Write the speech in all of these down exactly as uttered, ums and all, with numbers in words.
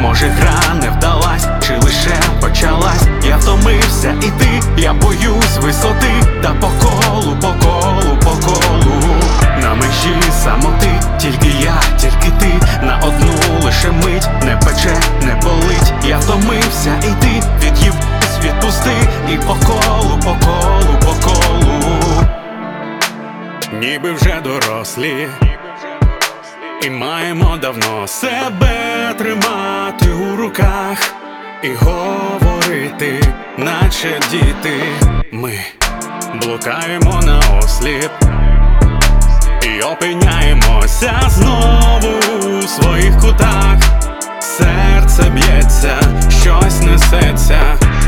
може гра не вдалась, чи лише почалась. Я втомився іти, я боюсь висоти, та по колу, по колу, по колу. На межі самоти, тільки я, тільки ти, на одну лише мить, не пече, не болить. Я втомився іти, від'їбись, відпусти, і по колу, по колу, по колу. Ніби вже дорослі, і маємо давно себе тримати у руках і говорити, наче діти. Ми блукаємо наосліп і опиняємося знову у своїх кутах. Серце б'ється, щось несеться,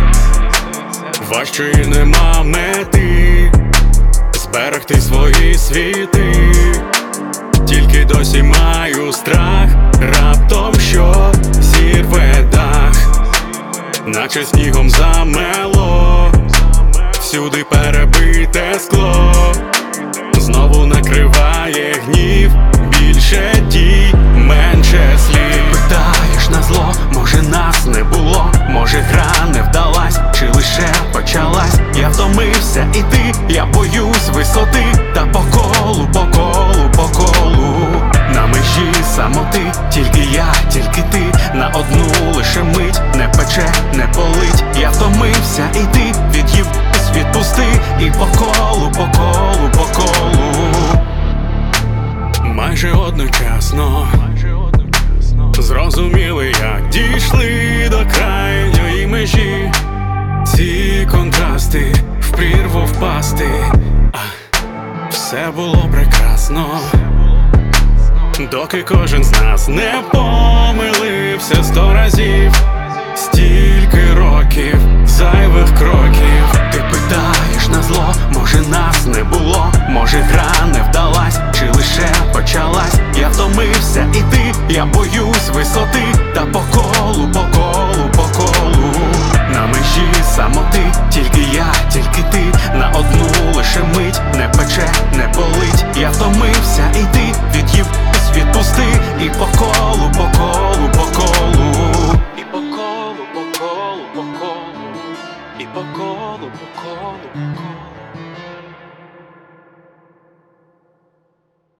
важчої нема мети зберегти свої світи. Тільки досі маю страх, раптом що зірве дах, наче снігом замело, всюди перебите скло. Знову накриває гнів, більше дій, менше слів. Питаєш на зло, може нас не було, може гра не вдалась, чи лише почалась. Я втомився іти, я боюсь висоти, та по колу, по колу, по колу. На межі самоти, тільки я, тільки ти, на одну лише мить, не пече, не болить. Я втомився іти, від'їбись, відпусти, і по колу, по колу, по колу. Майже одночасно зрозуміли, як дійшли до крайньої межі. Ці контрасти в прірву впасти, а все було прекрасно, доки кожен з нас не помилився сто разів. Стільки років, зайвих кроків. Ти питаєш на зло, може нас не було, може гра не вдалась, чи лише почалась. Я втомився іти, я боюсь висоти, та по